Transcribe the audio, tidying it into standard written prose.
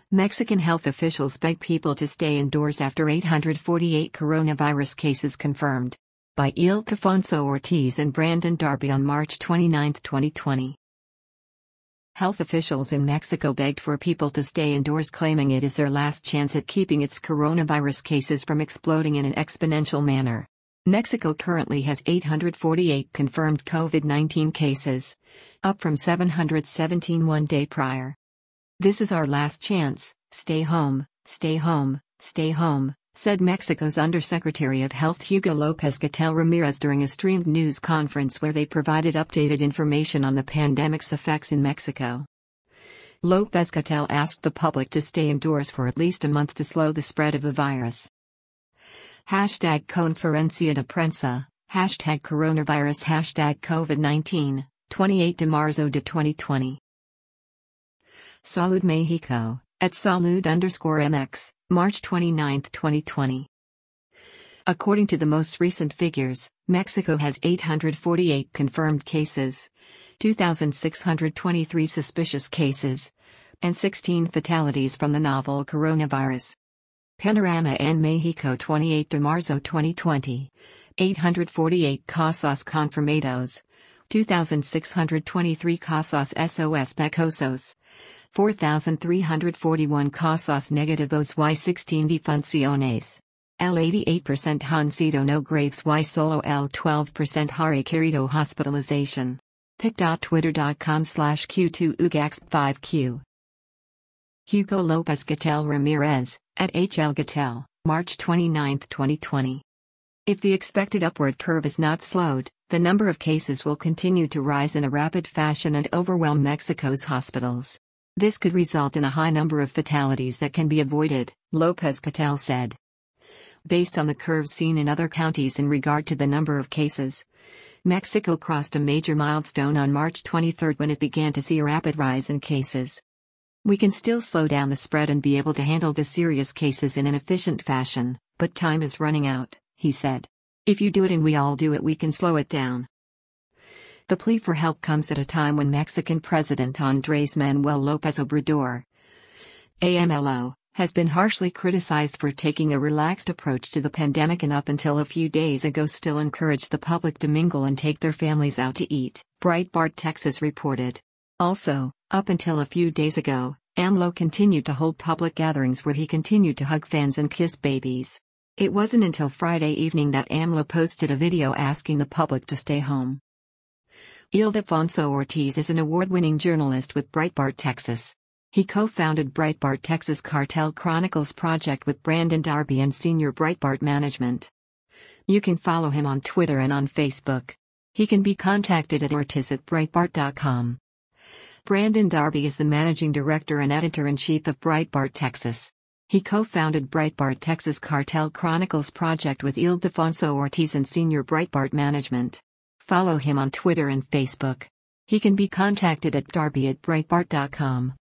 Mexican health officials beg people to stay indoors after 848 coronavirus cases confirmed. By Ildefonso Ortiz and Brandon Darby on March 29, 2020. Health officials in Mexico begged for people to stay indoors, claiming it is their last chance at keeping its coronavirus cases from exploding in an exponential manner. Mexico currently has 848 confirmed COVID-19 cases, up from 717 one day prior. "This is our last chance, stay home, stay home, stay home," said Mexico's Undersecretary of Health Hugo Lopez-Gatell Ramirez during a streamed news conference where they provided updated information on the pandemic's effects in Mexico. Lopez-Gatell asked the public to stay indoors for at least a month to slow the spread of the virus. #Conferencia de prensa, #coronavirus, #COVID-19, 28 de marzo de 2020. Salud Mexico, at salud_MX, March 29, 2020. According to the most recent figures, Mexico has 848 confirmed cases, 2,623 suspicious cases, and 16 fatalities from the novel coronavirus. Panorama en Mexico, 28 de marzo 2020. 848 casos confirmados, 2,623 casos SOS pecosos, 4,341 casos negativos y 16 defunciones. El 88% han sido no graves y solo el 12% ha requerido hospitalization. pic.twitter.com/Q2UGAX5Q. Hugo Lopez-Gatell Ramirez, at HL Gatell, March 29, 2020. If the expected upward curve is not slowed, the number of cases will continue to rise in a rapid fashion and overwhelm Mexico's hospitals. This could result in a high number of fatalities that can be avoided, Lopez-Gatell said. Based on the curves seen in other counties in regard to the number of cases, Mexico crossed a major milestone on March 23 when it began to see a rapid rise in cases. "We can still slow down the spread and be able to handle the serious cases in an efficient fashion, but time is running out," he said. "If you do it and we all do it, we can slow it down." The plea for help comes at a time when Mexican President Andrés Manuel López Obrador, AMLO, has been harshly criticized for taking a relaxed approach to the pandemic and up until a few days ago still encouraged the public to mingle and take their families out to eat, Breitbart Texas reported. Also, up until a few days ago, AMLO continued to hold public gatherings where he continued to hug fans and kiss babies. It wasn't until Friday evening that AMLO posted a video asking the public to stay home. Ildefonso Ortiz is an award-winning journalist with Breitbart Texas. He co-founded Breitbart Texas Cartel Chronicles project with Brandon Darby and senior Breitbart management. You can follow him on Twitter and on Facebook. He can be contacted at ortiz@breitbart.com. Brandon Darby is the managing director and editor-in-chief of Breitbart Texas. He co-founded Breitbart Texas Cartel Chronicles project with Ildefonso Ortiz and senior Breitbart management. Follow him on Twitter and Facebook. He can be contacted at darby@breitbart.com.